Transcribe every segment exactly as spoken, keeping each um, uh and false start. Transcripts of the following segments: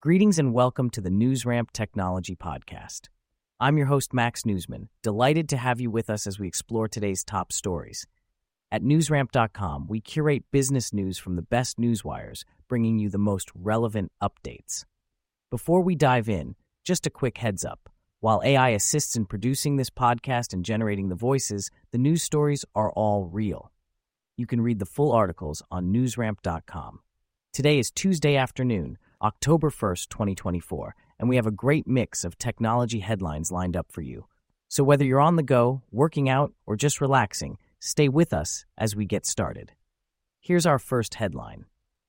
Greetings and welcome to the NewsRamp Technology Podcast. I'm your host, Max Newsman, delighted to have you with us as we explore today's top stories. At newsramp dot com, we curate business news from the best newswires, bringing you the most relevant updates. Before we dive in, just a quick heads up. While A I assists in producing this podcast and generating the voices, the news stories are all real. You can read the full articles on newsramp dot com. Today is Tuesday afternoon, October first, twenty twenty-four, and we have a great mix of technology headlines lined up for you. So whether you're on the go, working out, or just relaxing, stay with us as we get started. Here's our first headline.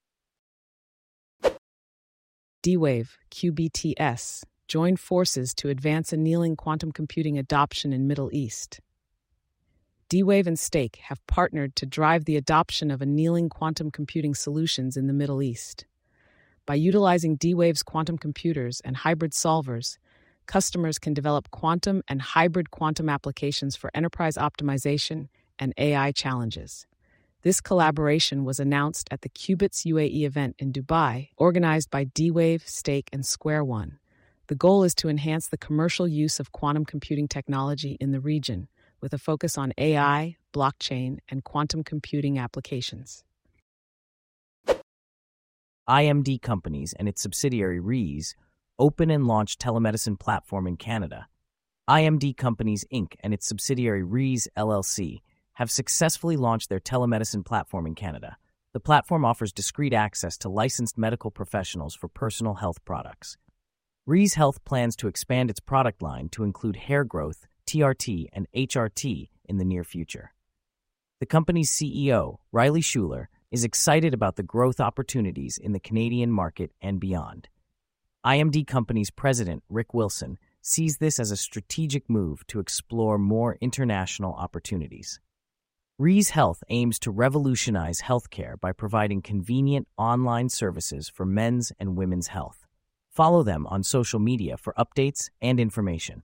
D-Wave, Q B T S, join forces to advance annealing quantum computing adoption in Middle East. D-Wave and Stake have partnered to drive the adoption of annealing quantum computing solutions in the Middle East. By utilizing D-Wave's quantum computers and hybrid solvers, customers can develop quantum and hybrid quantum applications for enterprise optimization and A I challenges. This collaboration was announced at the Qubits U A E event in Dubai, organized by D-Wave, Stake, and Square One. The goal is to enhance the commercial use of quantum computing technology in the region, with a focus on A I, blockchain, and quantum computing applications. I M D Companies and its subsidiary Rees open and launch telemedicine platform in Canada. I M D Companies, Incorporated and its subsidiary Rees, L L C have successfully launched their telemedicine platform in Canada. The platform offers discreet access to licensed medical professionals for personal health products. Rees Health plans to expand its product line to include hair growth, T R T, and H R T in the near future. The company's C E O, Riley Schuler, is excited about the growth opportunities in the Canadian market and beyond. I M D Company's president, Rick Wilson, sees this as a strategic move to explore more international opportunities. Rees Health aims to revolutionize healthcare by providing convenient online services for men's and women's health. Follow them on social media for updates and information.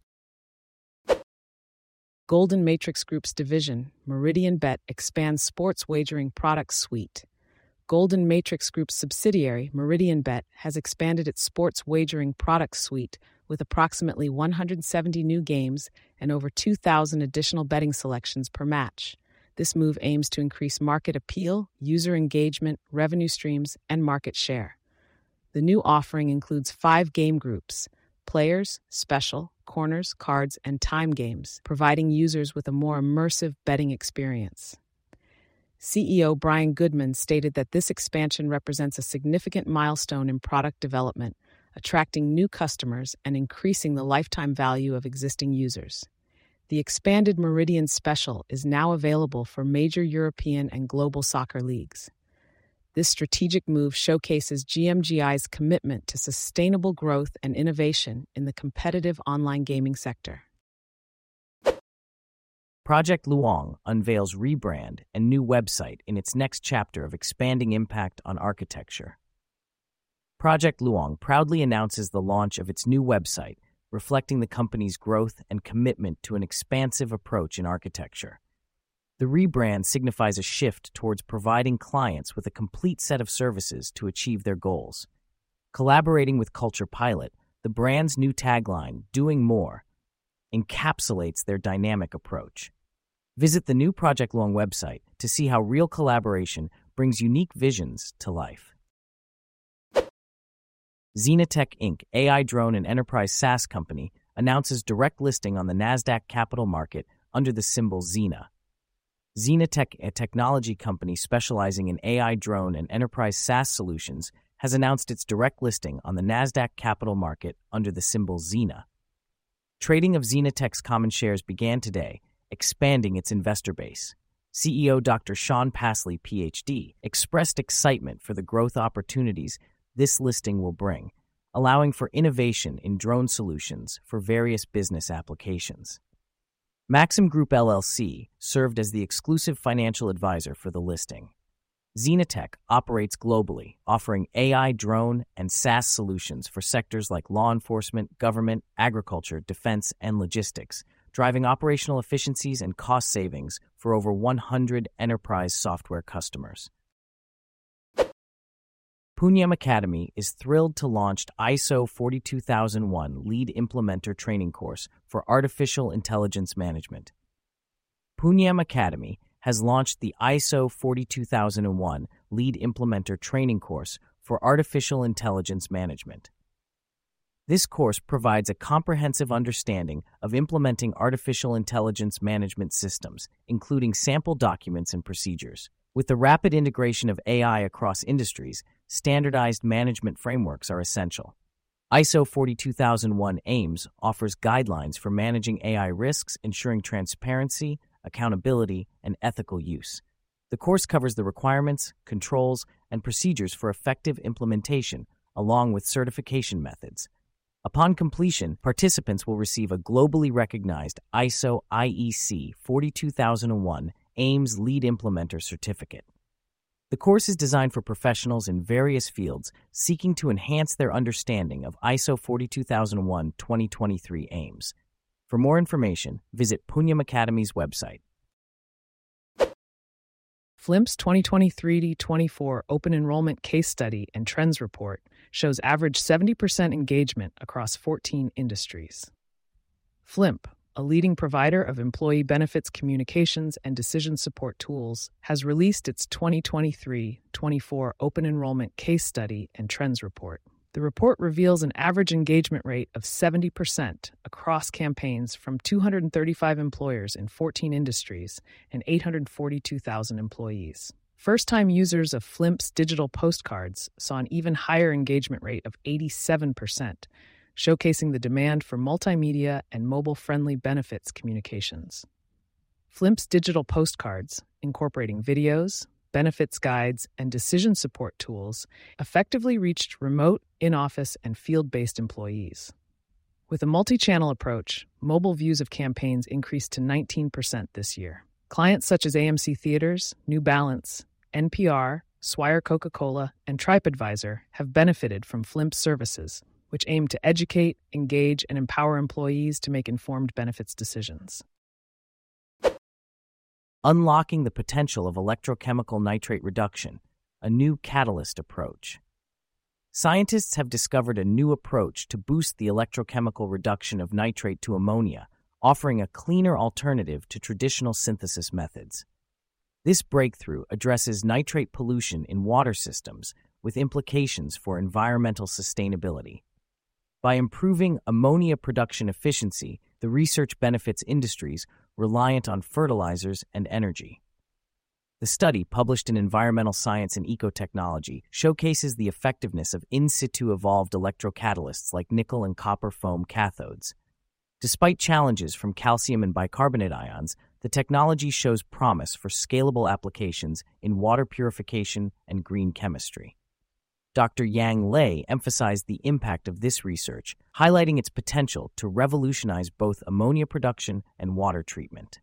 Golden Matrix Group's division, Meridianbet, expands sports wagering product suite. Golden Matrix Group's subsidiary, Meridianbet, has expanded its sports wagering product suite with approximately one hundred seventy new games and over two thousand additional betting selections per match. This move aims to increase market appeal, user engagement, revenue streams, and market share. The new offering includes five game groups: players, special, corners, cards, and time games, providing users with a more immersive betting experience. C E O Brian Goodman stated that this expansion represents a significant milestone in product development, attracting new customers and increasing the lifetime value of existing users. The expanded Meridian Special is now available for major European and global soccer leagues. This strategic move showcases G M G I's commitment to sustainable growth and innovation in the competitive online gaming sector. Project Luong unveils rebrand and new website in its next chapter of expanding impact on architecture. Project Luong proudly announces the launch of its new website, reflecting the company's growth and commitment to an expansive approach in architecture. The rebrand signifies a shift towards providing clients with a complete set of services to achieve their goals. Collaborating with Culture Pilot, the brand's new tagline, "Doing More," encapsulates their dynamic approach. Visit the new Project Luong website to see how real collaboration brings unique visions to life. Xenatech Incorporated, A I drone and enterprise SaaS company, announces direct listing on the NASDAQ Capital Market under the symbol Xena. Xenatech, a technology company specializing in A I drone and enterprise SaaS solutions, has announced its direct listing on the NASDAQ Capital Market under the symbol Xena. Trading of Xenatech's common shares began today, expanding its investor base. C E O Doctor Sean Pasley, P H D, expressed excitement for the growth opportunities this listing will bring, allowing for innovation in drone solutions for various business applications. Maxim Group L L C served as the exclusive financial advisor for the listing. Xenatech operates globally, offering A I drone and SaaS solutions for sectors like law enforcement, government, agriculture, defense, and logistics, driving operational efficiencies and cost savings for over one hundred enterprise software customers. Punyam Academy is thrilled to launch I S O forty-two thousand one Lead Implementer Training Course for Artificial Intelligence Management. Punyam Academy has launched the I S O forty-two thousand one Lead Implementer Training Course for Artificial Intelligence Management. This course provides a comprehensive understanding of implementing artificial intelligence management systems, including sample documents and procedures. With the rapid integration of A I across industries, standardized management frameworks are essential. I S O forty-two thousand one A I M S offers guidelines for managing A I risks, ensuring transparency, accountability, and ethical use. The course covers the requirements, controls, and procedures for effective implementation, along with certification methods. Upon completion, participants will receive a globally recognized I S O I E C forty-two thousand one A I M S Lead Implementer Certificate. The course is designed for professionals in various fields seeking to enhance their understanding of I S O forty-two thousand one twenty twenty-three A I M S. For more information, visit Punyam Academy's website. FLIMP's twenty twenty-three to twenty-four Open Enrollment Case Study and Trends Report shows average seventy percent engagement across fourteen industries. FLIMP, a leading provider of employee benefits communications and decision support tools, has released its twenty twenty-three to twenty-four Open Enrollment Case Study and Trends Report. The report reveals an average engagement rate of seventy percent across campaigns from two hundred thirty-five employers in fourteen industries and eight hundred forty-two thousand employees. First-time users of FLIMP's digital postcards saw an even higher engagement rate of eighty-seven percent, showcasing the demand for multimedia and mobile-friendly benefits communications. FLIMP's digital postcards, incorporating videos, benefits guides, and decision support tools, effectively reached remote, in-office, and field-based employees. With a multi-channel approach, mobile views of campaigns increased to nineteen percent this year. Clients such as A M C Theaters, New Balance, N P R, Swire Coca-Cola, and TripAdvisor have benefited from FLIMP services, which aim to educate, engage, and empower employees to make informed benefits decisions. Unlocking the potential of electrochemical nitrate reduction, a new catalyst approach. Scientists have discovered a new approach to boost the electrochemical reduction of nitrate to ammonia, offering a cleaner alternative to traditional synthesis methods. This breakthrough addresses nitrate pollution in water systems with implications for environmental sustainability. By improving ammonia production efficiency, the research benefits industries reliant on fertilizers and energy. The study, published in Environmental Science and Ecotechnology, showcases the effectiveness of in situ evolved electrocatalysts like nickel and copper foam cathodes. Despite challenges from calcium and bicarbonate ions, the technology shows promise for scalable applications in water purification and green chemistry. Doctor Yang Lei emphasized the impact of this research, highlighting its potential to revolutionize both ammonia production and water treatment.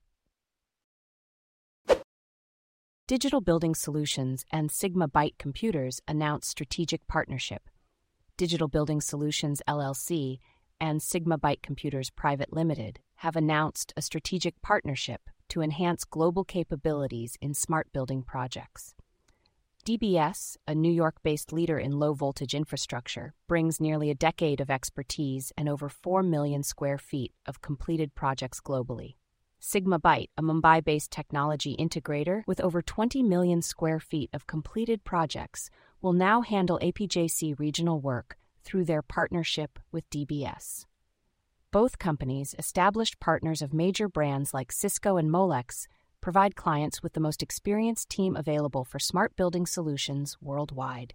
Digital Building Solutions and Sigma Byte Computers announced strategic partnership. Digital Building Solutions L L C and Sigma Byte Computers Private Limited have announced a strategic partnership to enhance global capabilities in smart building projects. D B S, a New York-based leader in low-voltage infrastructure, brings nearly a decade of expertise and over four million square feet of completed projects globally. Sigma Byte, a Mumbai-based technology integrator with over twenty million square feet of completed projects, will now handle A P J C regional work through their partnership with D B S. Both companies, established partners of major brands like Cisco and Molex, provide clients with the most experienced team available for smart building solutions worldwide.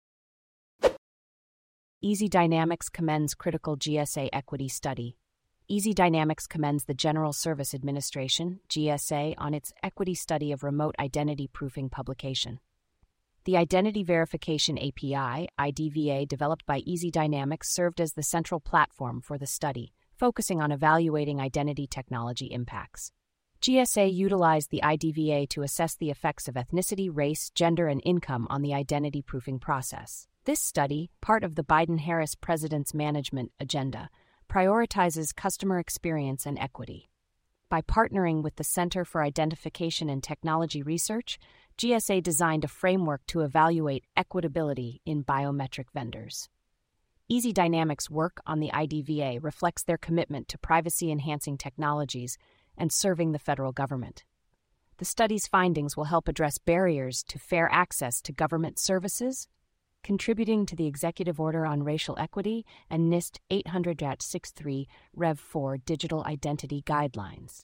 Easy Dynamics commends critical G S A equity study. Easy Dynamics commends the General Service Administration, G S A, on its equity study of remote identity proofing publication. The Identity Verification A P I, I D V A, developed by Easy Dynamics served as the central platform for the study, focusing on evaluating identity technology impacts. G S A utilized the I D V A to assess the effects of ethnicity, race, gender, and income on the identity proofing process. This study, part of the Biden-Harris President's Management Agenda, prioritizes customer experience and equity. By partnering with the Center for Identification and Technology Research, G S A designed a framework to evaluate equitability in biometric vendors. Easy Dynamics' work on the I D V A reflects their commitment to privacy-enhancing technologies and serving the federal government. The study's findings will help address barriers to fair access to government services, contributing to the Executive Order on Racial Equity and NIST eight hundred sixty-three Rev four Digital Identity Guidelines.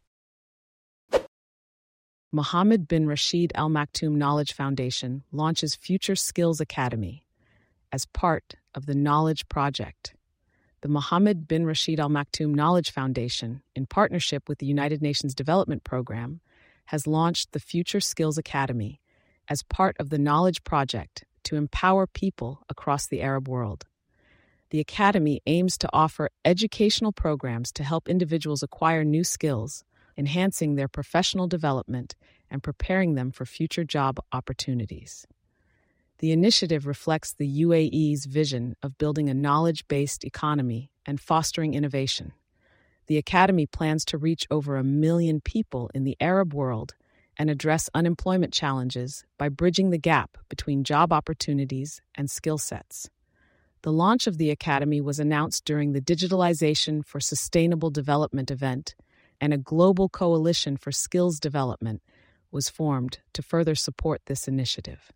Mohammed bin Rashid Al Maktoum Knowledge Foundation launches Future Skills Academy as part of the Knowledge Project. The Mohammed bin Rashid Al Maktoum Knowledge Foundation, in partnership with the United Nations Development Program, has launched the Future Skills Academy as part of the Knowledge Project to empower people across the Arab world. The Academy aims to offer educational programs to help individuals acquire new skills, enhancing their professional development and preparing them for future job opportunities. The initiative reflects the U A E's vision of building a knowledge-based economy and fostering innovation. The Academy plans to reach over a million people in the Arab world and address unemployment challenges by bridging the gap between job opportunities and skill sets. The launch of the Academy was announced during the Digitalization for Sustainable Development event, and a global coalition for skills development was formed to further support this initiative.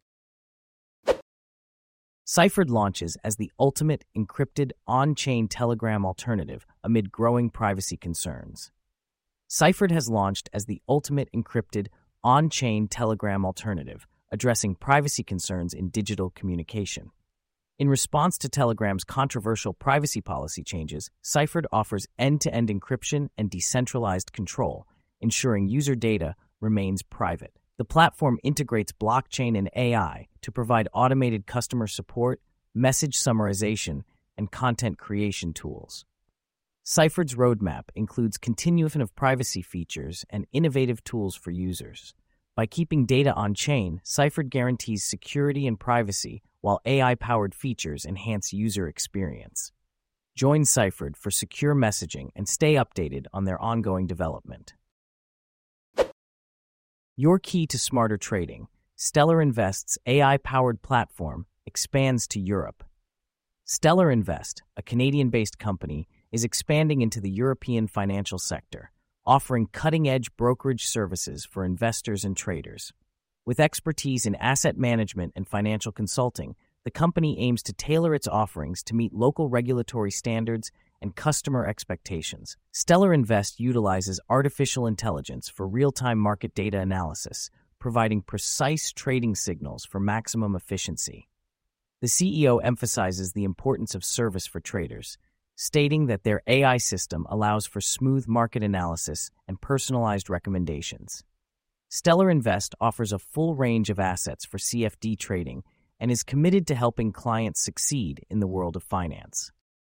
Cyphered launches as the ultimate encrypted on-chain Telegram alternative amid growing privacy concerns. Cyphered has launched as the ultimate encrypted on-chain Telegram alternative, addressing privacy concerns in digital communication. In response to Telegram's controversial privacy policy changes, Cyphered offers end-to-end encryption and decentralized control, ensuring user data remains private. The platform integrates blockchain and A I to provide automated customer support, message summarization, and content creation tools. Cyphered's roadmap includes continuation of privacy features and innovative tools for users. By keeping data on-chain, Cyphered guarantees security and privacy, while A I-powered features enhance user experience. Join Cyphered for secure messaging and stay updated on their ongoing development. Your key to smarter trading, Stellar Invest's A I-powered platform, expands to Europe. Stellar Invest, a Canadian-based company, is expanding into the European financial sector, offering cutting-edge brokerage services for investors and traders. With expertise in asset management and financial consulting, the company aims to tailor its offerings to meet local regulatory standards and customer expectations. Stellar Invest utilizes artificial intelligence for real-time market data analysis, providing precise trading signals for maximum efficiency. The C E O emphasizes the importance of service for traders, stating that their A I system allows for smooth market analysis and personalized recommendations. Stellar Invest offers a full range of assets for C F D trading and is committed to helping clients succeed in the world of finance.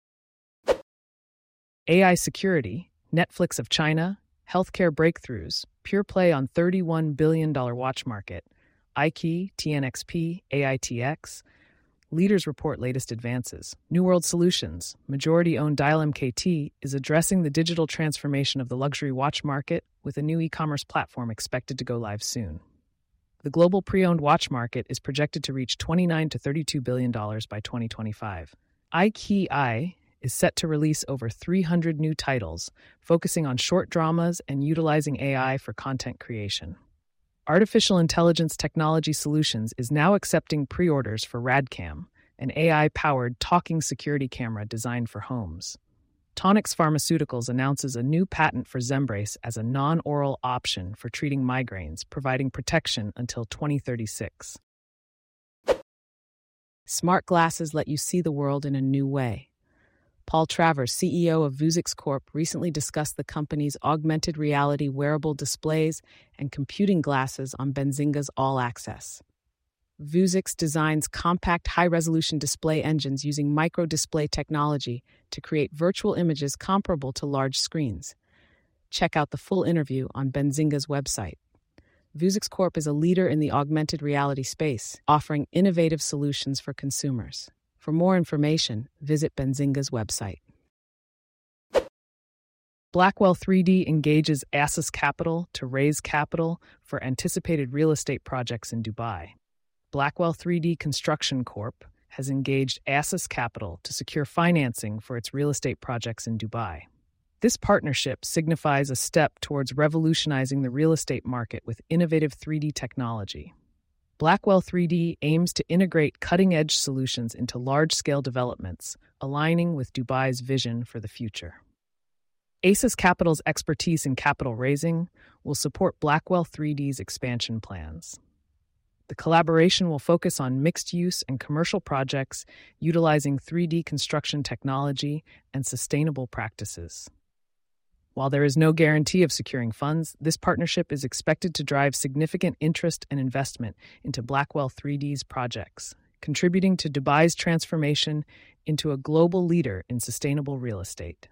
A I security, Netflix of China, healthcare breakthroughs, pure play on thirty-one billion dollars watch market, I K E, T N X P, A I T X, leaders report latest advances. New World Solutions, majority-owned Dial M K T, is addressing the digital transformation of the luxury watch market with a new e-commerce platform expected to go live soon. The global pre-owned watch market is projected to reach twenty-nine to thirty-two billion dollars by twenty twenty-five. I K E I is set to release over three hundred new titles, focusing on short dramas and utilizing A I for content creation. Artificial Intelligence Technology Solutions is now accepting pre-orders for RadCam, an A I-powered talking security camera designed for homes. Tonix Pharmaceuticals announces a new patent for Zembrace as a non-oral option for treating migraines, providing protection until twenty thirty-six. Smart glasses let you see the world in a new way. Paul Travers, C E O of Vuzix Corp, recently discussed the company's augmented reality wearable displays and computing glasses on Benzinga's All Access. Vuzix designs compact high-resolution display engines using micro-display technology to create virtual images comparable to large screens. Check out the full interview on Benzinga's website. Vuzix Corp is a leader in the augmented reality space, offering innovative solutions for consumers. For more information, visit Benzinga's website. Blackwell three D engages Assus Capital to raise capital for anticipated real estate projects in Dubai. Blackwell three D Construction Corp has engaged Assus Capital to secure financing for its real estate projects in Dubai. This partnership signifies a step towards revolutionizing the real estate market with innovative three D technology. Blackwell three D aims to integrate cutting-edge solutions into large-scale developments, aligning with Dubai's vision for the future. Assus Capital's expertise in capital raising will support Blackwell three D's expansion plans. The collaboration will focus on mixed-use and commercial projects utilizing three D construction technology and sustainable practices. While there is no guarantee of securing funds, this partnership is expected to drive significant interest and investment into Blackwell three D's projects, contributing to Dubai's transformation into a global leader in sustainable real estate.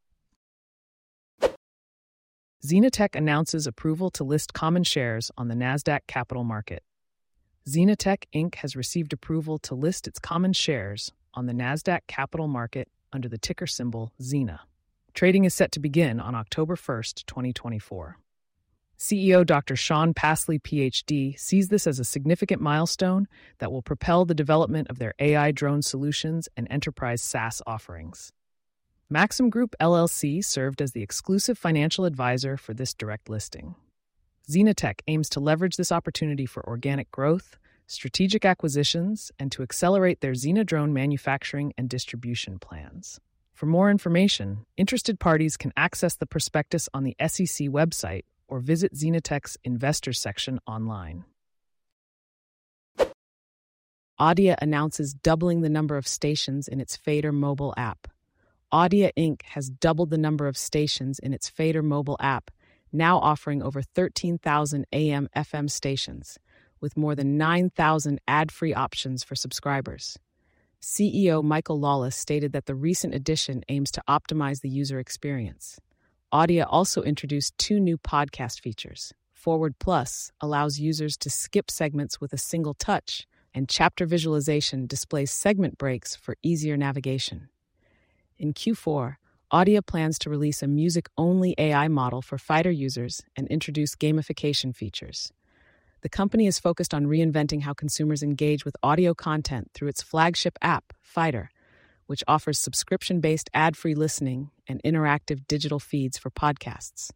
ZenaTech announces approval to list common shares on the Nasdaq Capital Market. ZenaTech Incorporated has received approval to list its common shares on the Nasdaq Capital Market under the ticker symbol ZENA. Trading is set to begin on October first, twenty twenty-four. C E O Doctor Sean Pasley, P H D, sees this as a significant milestone that will propel the development of their A I drone solutions and enterprise SaaS offerings. Maxim Group L L C served as the exclusive financial advisor for this direct listing. ZenaTech aims to leverage this opportunity for organic growth, strategic acquisitions, and to accelerate their Zena drone manufacturing and distribution plans. For more information, interested parties can access the prospectus on the S E C website or visit ZenaTech's Investors section online. Audia announces doubling the number of stations in its Fader mobile app. Audia Incorporated has doubled the number of stations in its Fader mobile app, now offering over thirteen thousand A M F M stations, with more than nine thousand ad-free options for subscribers. C E O Michael Lawless stated that the recent addition aims to optimize the user experience. Audia also introduced two new podcast features. Forward Plus allows users to skip segments with a single touch, and Chapter Visualization displays segment breaks for easier navigation. In Q four, Audia plans to release a music-only A I model for Fighter users and introduce gamification features. The company is focused on reinventing how consumers engage with audio content through its flagship app, Fighter, which offers subscription-based ad-free listening and interactive digital feeds for podcasts.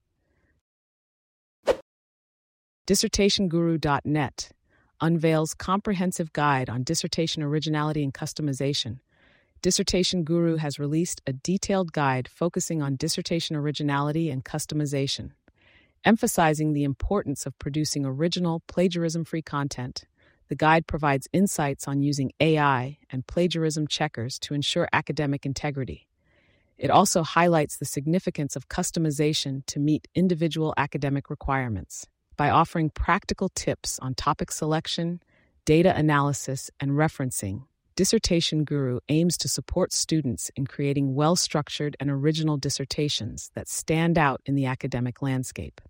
Dissertation Guru dot net unveils comprehensive guide on dissertation originality and customization. Dissertation Guru has released a detailed guide focusing on dissertation originality and customization, emphasizing the importance of producing original, plagiarism-free content. The guide provides insights on using A I and plagiarism checkers to ensure academic integrity. It also highlights the significance of customization to meet individual academic requirements by offering practical tips on topic selection, data analysis, and referencing. Dissertation Guru aims to support students in creating well-structured and original dissertations that stand out in the academic landscape.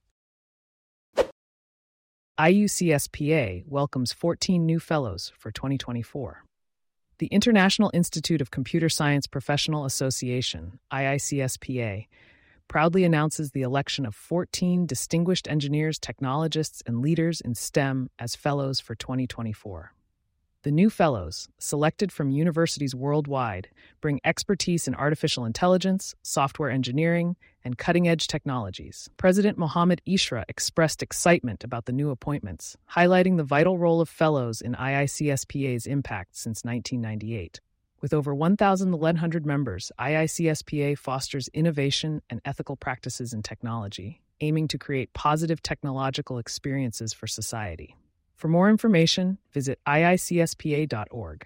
I U C S P A welcomes fourteen new fellows for twenty twenty-four. The International Institute of Computer Science Professional Association, I I C S P A, proudly announces the election of fourteen distinguished engineers, technologists, and leaders in STEM as fellows for twenty twenty-four. The new fellows, selected from universities worldwide, bring expertise in artificial intelligence, software engineering, and cutting-edge technologies. President Mohammed Ishra expressed excitement about the new appointments, highlighting the vital role of fellows in I I C S P A's impact since nineteen ninety-eight. With over one thousand one hundred members, I I C S P A fosters innovation and ethical practices in technology, aiming to create positive technological experiences for society. For more information, visit I I C S P A dot org.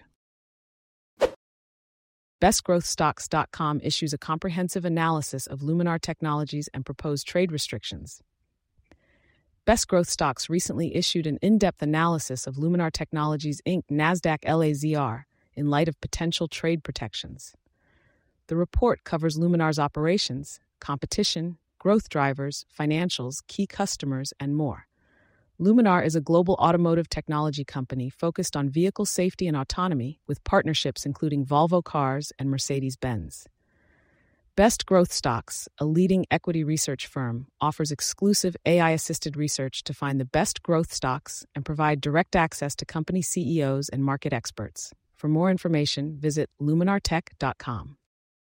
best growth stocks dot com issues a comprehensive analysis of Luminar Technologies and proposed trade restrictions. Best Growth Stocks recently issued an in-depth analysis of Luminar Technologies Incorporated NASDAQ L A Z R in light of potential trade protections. The report covers Luminar's operations, competition, growth drivers, financials, key customers, and more. Luminar is a global automotive technology company focused on vehicle safety and autonomy, with partnerships including Volvo Cars and Mercedes-Benz. Best Growth Stocks, a leading equity research firm, offers exclusive A I-assisted research to find the best growth stocks and provide direct access to company C E Os and market experts. For more information, visit luminar tech dot com.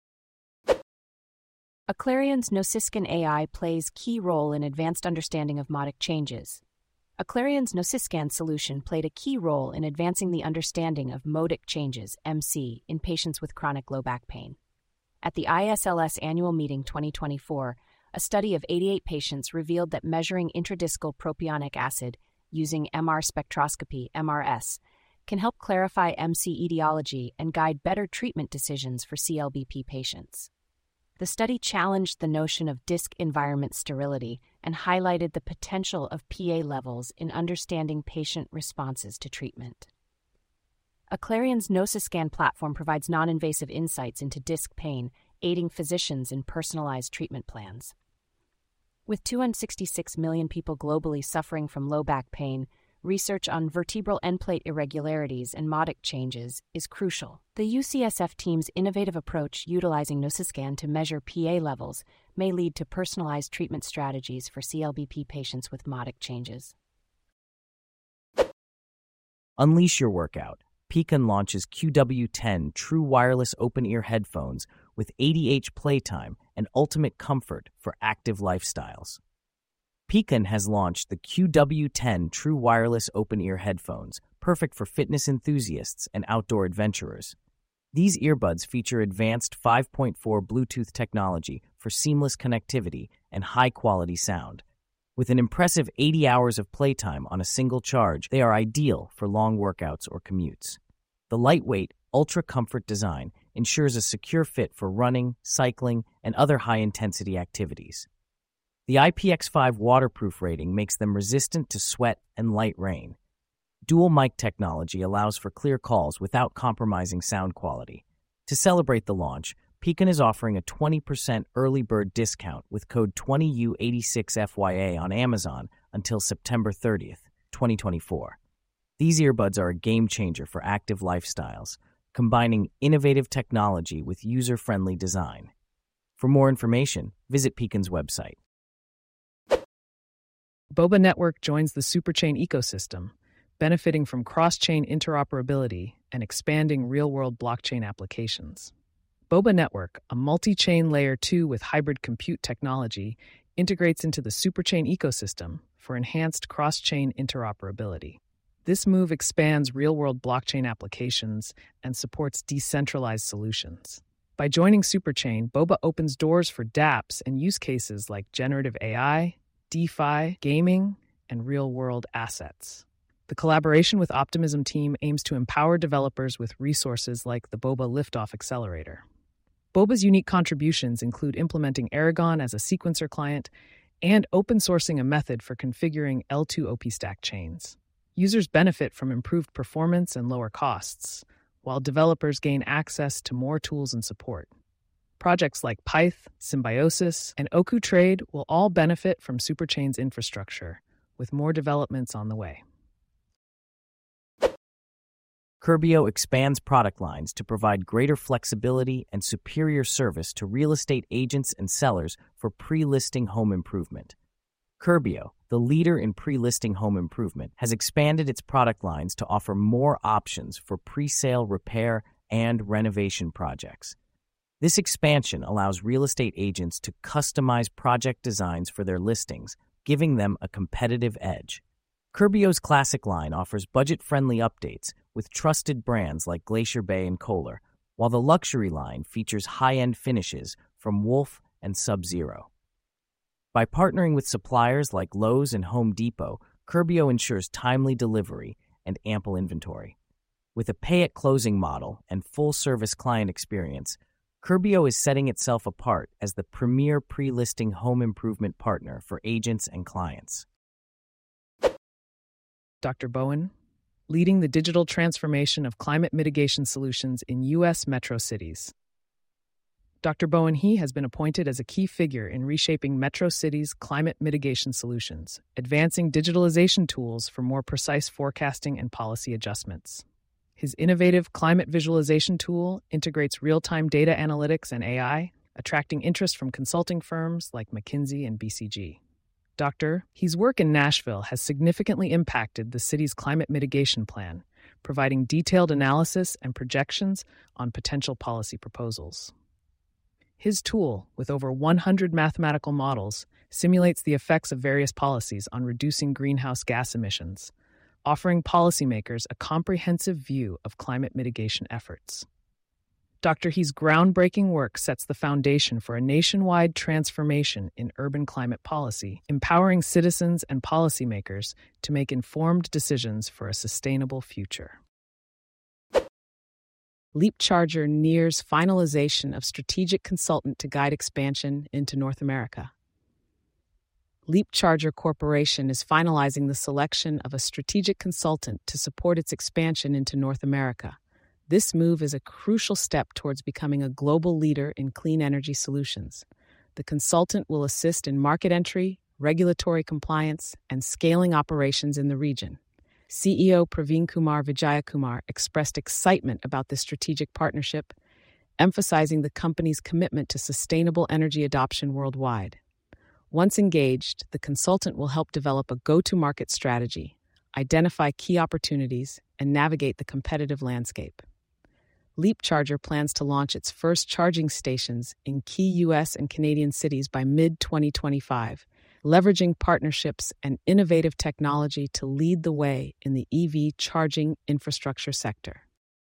Aclarion's Nociscan A I plays key role in advanced understanding of modic changes. Aclarion's Nociscan solution played a key role in advancing the understanding of modic changes, M C, in patients with chronic low back pain. At the I S L S Annual Meeting twenty twenty-four, a study of eighty-eight patients revealed that measuring intradiscal propionic acid using M R spectroscopy, M R S, can help clarify M C etiology and guide better treatment decisions for C L B P patients. The study challenged the notion of disc environment sterility and highlighted the potential of P A levels in understanding patient responses to treatment. Aclarion's Nociscan platform provides non-invasive insights into disc pain, aiding physicians in personalized treatment plans. With two hundred sixty-six million people globally suffering from low back pain, research on vertebral endplate irregularities and modic changes is crucial. The U C S F team's innovative approach utilizing Nociscan to measure P A levels may lead to personalized treatment strategies for C L B P patients with modic changes. Unleash your workout. Pekin launches Q W ten true wireless open-ear headphones with eighty hertz playtime and ultimate comfort for active lifestyles. Pekin has launched the Q W ten true wireless open-ear headphones, perfect for fitness enthusiasts and outdoor adventurers. These earbuds feature advanced five point four Bluetooth technology for seamless connectivity and high-quality sound. With an impressive eighty hours of playtime on a single charge, they are ideal for long workouts or commutes. The lightweight, ultra-comfort design ensures a secure fit for running, cycling, and other high-intensity activities. The I P X five waterproof rating makes them resistant to sweat and light rain. Dual mic technology allows for clear calls without compromising sound quality. To celebrate the launch, Pekin is offering a twenty percent early bird discount with code twenty U eighty-six F Y A on Amazon until September thirtieth, twenty twenty-four. These earbuds are a game changer for active lifestyles, combining innovative technology with user-friendly design. For more information, visit Pekin's website. Boba Network joins the Superchain ecosystem, benefiting from cross-chain interoperability and expanding real-world blockchain applications. Boba Network, a multi-chain layer two with hybrid compute technology, integrates into the Superchain ecosystem for enhanced cross-chain interoperability. This move expands real-world blockchain applications and supports decentralized solutions. By joining Superchain, Boba opens doors for dApps and use cases like generative A I, DeFi, gaming, and real-world assets. The collaboration with Optimism team aims to empower developers with resources like the Boba Liftoff Accelerator. Boba's unique contributions include implementing Aragon as a sequencer client and open-sourcing a method for configuring L two O P stack chains. Users benefit from improved performance and lower costs, while developers gain access to more tools and support. Projects like Pyth, Symbiosis, and Oku Trade will all benefit from Superchain's infrastructure, with more developments on the way. Curbio expands product lines to provide greater flexibility and superior service to real estate agents and sellers for pre-listing home improvement. Curbio, the leader in pre-listing home improvement, has expanded its product lines to offer more options for pre-sale repair and renovation projects. This expansion allows real estate agents to customize project designs for their listings, giving them a competitive edge. Curbio's Classic line offers budget-friendly updates with trusted brands like Glacier Bay and Kohler, while the Luxury line features high-end finishes from Wolf and Sub-Zero. By partnering with suppliers like Lowe's and Home Depot, Curbio ensures timely delivery and ample inventory. With a pay-at-closing model and full-service client experience, Curbio is setting itself apart as the premier pre-listing home improvement partner for agents and clients. Doctor Bowen, leading the digital transformation of climate mitigation solutions in U S metro cities. Doctor Bowen He has been appointed as a key figure in reshaping metro cities' climate mitigation solutions, advancing digitalization tools for more precise forecasting and policy adjustments. His innovative climate visualization tool integrates real-time data analytics and A I, attracting interest from consulting firms like McKinsey and B C G. Doctor He's work in Nashville has significantly impacted the city's climate mitigation plan, providing detailed analysis and projections on potential policy proposals. His tool, with over one hundred mathematical models, simulates the effects of various policies on reducing greenhouse gas emissions, offering policymakers a comprehensive view of climate mitigation efforts. Doctor He's groundbreaking work sets the foundation for a nationwide transformation in urban climate policy, empowering citizens and policymakers to make informed decisions for a sustainable future. LeapCharger nears finalization of strategic consultant to guide expansion into North America. LeapCharger Corporation is finalizing the selection of a strategic consultant to support its expansion into North America. This move is a crucial step towards becoming a global leader in clean energy solutions. The consultant will assist in market entry, regulatory compliance, and scaling operations in the region. C E O Praveen Kumar Vijayakumar expressed excitement about this strategic partnership, emphasizing the company's commitment to sustainable energy adoption worldwide. Once engaged, the consultant will help develop a go-to-market strategy, identify key opportunities, and navigate the competitive landscape. LeapCharger plans to launch its first charging stations in key U S and Canadian cities by mid twenty twenty-five, leveraging partnerships and innovative technology to lead the way in the E V charging infrastructure sector.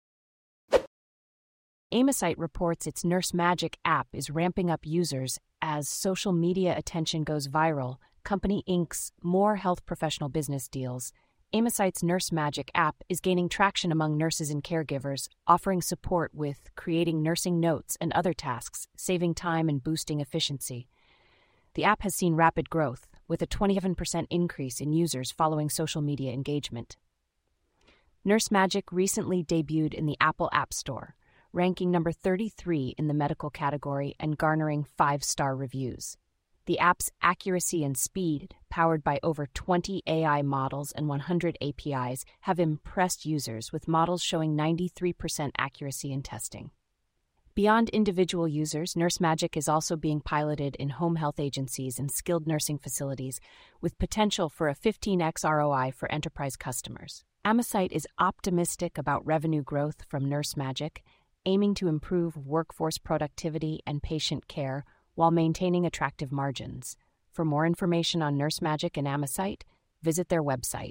Amosite reports its NurseMagic app is ramping up users as social media attention goes viral. Company inks more health professional business deals. Amosite's NurseMagic app is gaining traction among nurses and caregivers, offering support with creating nursing notes and other tasks, saving time and boosting efficiency. The app has seen rapid growth, with a twenty-seven percent increase in users following social media engagement. NurseMagic recently debuted in the Apple App Store, ranking number thirty-three in the medical category and garnering five-star reviews. The app's accuracy and speed, powered by over twenty A I models and one hundred A P Is, have impressed users, with models showing ninety-three percent accuracy in testing. Beyond individual users, NurseMagic is also being piloted in home health agencies and skilled nursing facilities, with potential for a fifteen x R O I for enterprise customers. Amosite is optimistic about revenue growth from NurseMagic, aiming to improve workforce productivity and patient care while maintaining attractive margins. For more information on NurseMagic and Amosite, visit their website.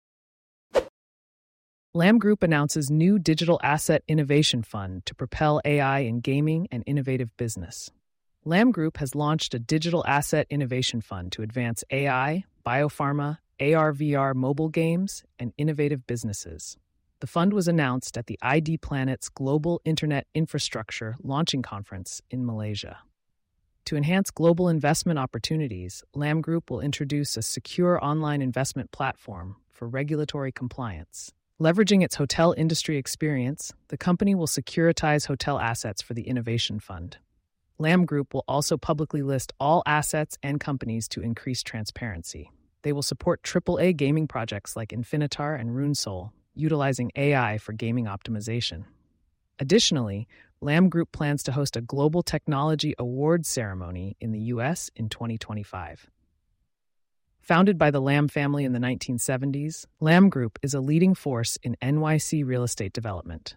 Lam Group announces new digital asset innovation fund to propel A I in gaming and innovative business. Lam Group has launched a digital asset innovation fund to advance A I, biopharma, A R V R mobile games, and innovative businesses. The fund was announced at the I D Planet's Global Internet Infrastructure Launching Conference in Malaysia. To enhance global investment opportunities, Lam Group will introduce a secure online investment platform for regulatory compliance. Leveraging its hotel industry experience, the company will securitize hotel assets for the Innovation Fund. Lam Group will also publicly list all assets and companies to increase transparency. They will support triple A gaming projects like Infinitar and RuneSoul, utilizing A I for gaming optimization. Additionally, Lam Group plans to host a Global Technology Awards ceremony in the U S in twenty twenty-five. Founded by the Lam family in the nineteen seventies, Lam Group is a leading force in N Y C real estate development.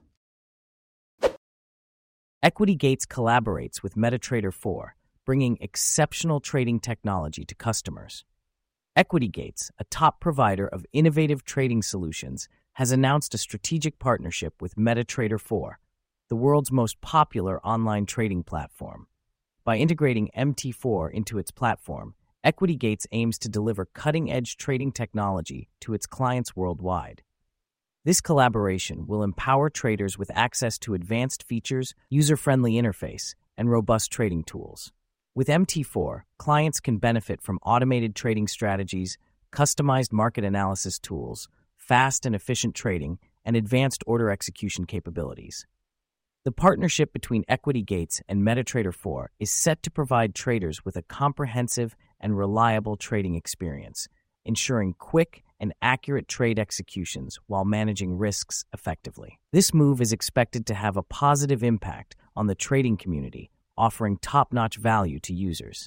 EquityGates collaborates with MetaTrader four, bringing exceptional trading technology to customers. EquityGates, a top provider of innovative trading solutions, has announced a strategic partnership with MetaTrader four, the world's most popular online trading platform. By integrating M T four into its platform, EquityGates aims to deliver cutting-edge trading technology to its clients worldwide. This collaboration will empower traders with access to advanced features, user-friendly interface, and robust trading tools. With M T four, clients can benefit from automated trading strategies, customized market analysis tools, fast and efficient trading, and advanced order execution capabilities. The partnership between EquityGates and MetaTrader four is set to provide traders with a comprehensive and reliable trading experience, ensuring quick and accurate trade executions while managing risks effectively. This move is expected to have a positive impact on the trading community offering top-notch value to users.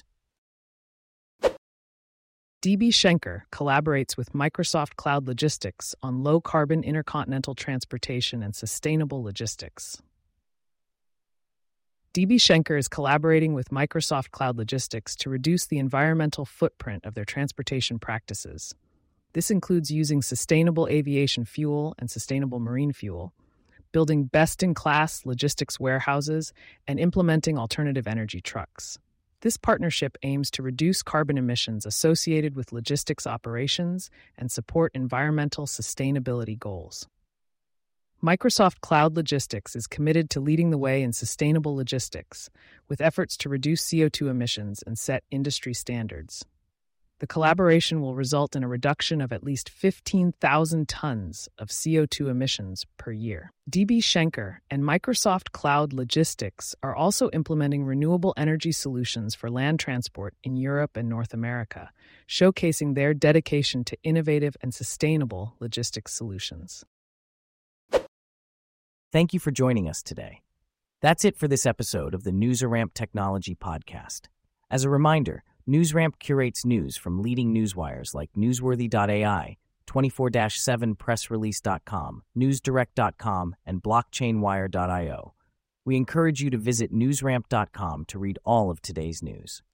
D B Schenker collaborates with Microsoft Cloud Logistics on low-carbon intercontinental transportation and sustainable logistics. D B Schenker is collaborating with Microsoft Cloud Logistics to reduce the environmental footprint of their transportation practices. This includes using sustainable aviation fuel and sustainable marine fuel, building best-in-class logistics warehouses, and implementing alternative energy trucks. This partnership aims to reduce carbon emissions associated with logistics operations and support environmental sustainability goals. Microsoft Cloud Logistics is committed to leading the way in sustainable logistics, with efforts to reduce C O two emissions and set industry standards. The collaboration will result in a reduction of at least fifteen thousand tons of C O two emissions per year. D B Schenker and Microsoft Cloud Logistics are also implementing renewable energy solutions for land transport in Europe and North America, showcasing their dedication to innovative and sustainable logistics solutions. Thank you for joining us today. That's it for this episode of the NewsRamp Technology Podcast. As a reminder, NewsRamp curates news from leading newswires like Newsworthy dot A I, twenty-four seven press release dot com, newsdirect dot com, and blockchain wire dot io. We encourage you to visit newsramp dot com to read all of today's news.